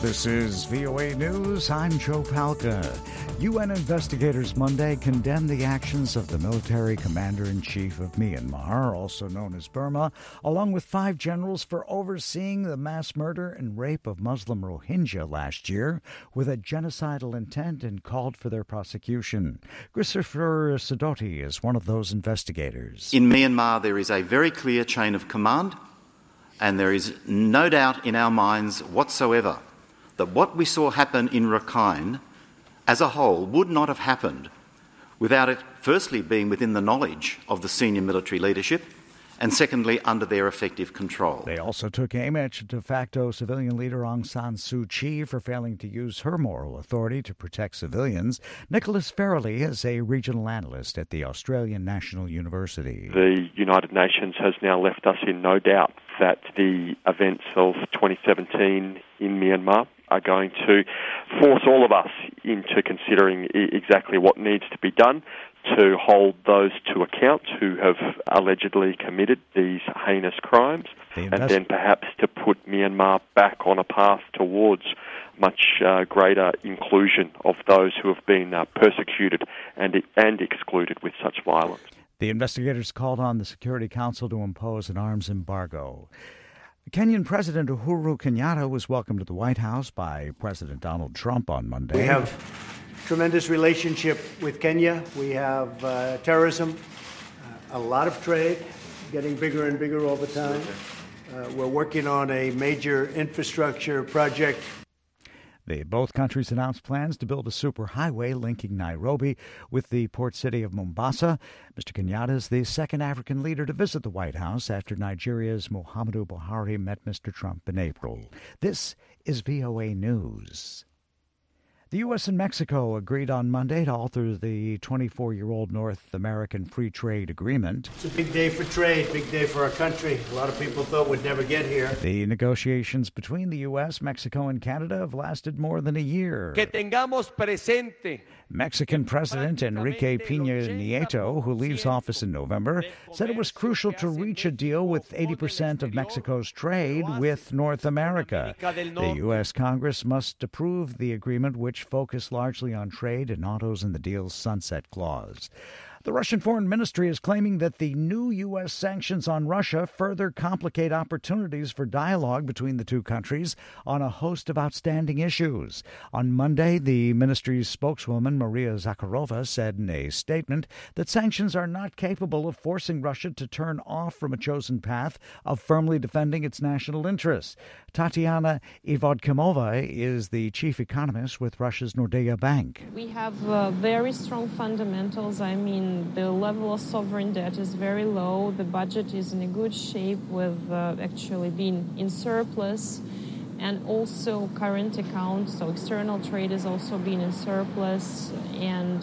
This is VOA News. I'm Joe Palca. UN investigators Monday condemned the actions of the military commander-in-chief of Myanmar, also known as Burma, along with 5 generals for overseeing the mass murder and rape of Muslim Rohingya last year with a genocidal intent, and called for their prosecution. Christopher Sidoti is one of those investigators. In Myanmar, there is a very clear chain of command, and there is no doubt in our minds whatsoever that what we saw happen in Rakhine as a whole would not have happened without it firstly being within the knowledge of the senior military leadership and secondly under their effective control. They also took aim at de facto civilian leader Aung San Suu Kyi for failing to use her moral authority to protect civilians. Nicholas Farrelly is a regional analyst at the Australian National University. The United Nations has now left us in no doubt that the events of 2017 in Myanmar are going to force all of us into considering exactly what needs to be done to hold those to account who have allegedly committed these heinous crimes, and then perhaps to put Myanmar back on a path towards much greater inclusion of those who have been persecuted and excluded with such violence. The investigators called on the Security Council to impose an arms embargo. Kenyan President Uhuru Kenyatta was welcomed to the White House by President Donald Trump on Monday. We have tremendous relationship with Kenya. We have terrorism, a lot of trade, getting bigger and bigger all the time. We're working on a major infrastructure project. Both countries announced plans to build a superhighway linking Nairobi with the port city of Mombasa. Mr. Kenyatta is the second African leader to visit the White House after Nigeria's Muhammadu Buhari met Mr. Trump in April. This is VOA News. The U.S. and Mexico agreed on Monday to alter the 24-year-old North American Free Trade Agreement. It's a big day for trade, big day for our country. A lot of people thought we'd never get here. The negotiations between the U.S., Mexico, and Canada have lasted more than a year. Que tengamos presente. Mexican President Enrique Peña Nieto, who leaves office in November, said it was crucial to reach a deal with 80% of Mexico's trade with North America. The U.S. Congress must approve the agreement, which focused largely on trade and autos in the deal's sunset clause. The Russian Foreign Ministry is claiming that the new U.S. sanctions on Russia further complicate opportunities for dialogue between the two countries on a host of outstanding issues. On Monday, the ministry's spokeswoman, Maria Zakharova, said in a statement that sanctions are not capable of forcing Russia to turn off from a chosen path of firmly defending its national interests. Tatiana Ivodkimova is the chief economist with Russia's Nordea Bank. We have very strong fundamentals. I mean, the level of sovereign debt is very low. The budget is in a good shape with actually being in surplus. And also current accounts, so external trade is also being in surplus. And,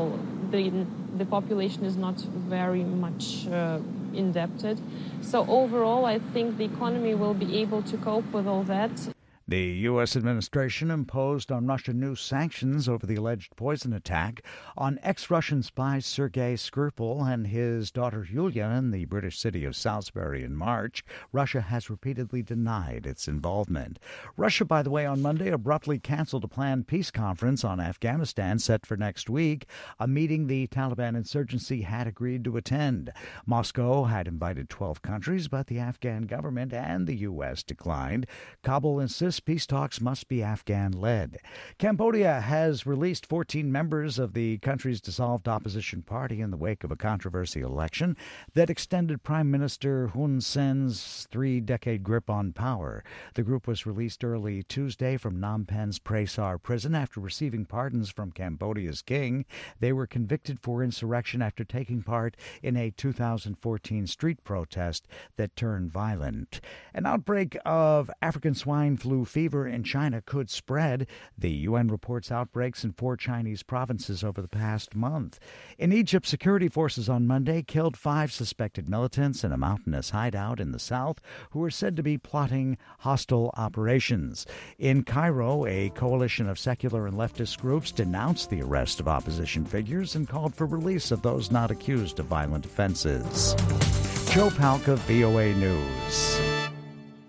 the population is not very much indebted. So overall, I think the economy will be able to cope with all that. The U.S. administration imposed on Russia new sanctions over the alleged poison attack on ex-Russian spy Sergei Skripal and his daughter Yulia in the British city of Salisbury in March. Russia has repeatedly denied its involvement. Russia, by the way, on Monday abruptly canceled a planned peace conference on Afghanistan set for next week, a meeting the Taliban insurgency had agreed to attend. Moscow had invited 12 countries, but the Afghan government and the U.S. declined. Kabul insists peace talks must be Afghan-led. Cambodia has released 14 members of the country's dissolved opposition party in the wake of a controversial election that extended Prime Minister Hun Sen's 3-decade grip on power. The group was released early Tuesday from Phnom Penh's Prey Sar prison after receiving pardons from Cambodia's king. They were convicted for insurrection after taking part in a 2014 street protest that turned violent. An outbreak of African swine flu fever in China could spread. The UN reports outbreaks in 4 Chinese provinces over the past month. In Egypt, security forces on Monday killed 5 suspected militants in a mountainous hideout in the south who were said to be plotting hostile operations. In Cairo, a coalition of secular and leftist groups denounced the arrest of opposition figures and called for release of those not accused of violent offenses. Joe Palca, VOA News.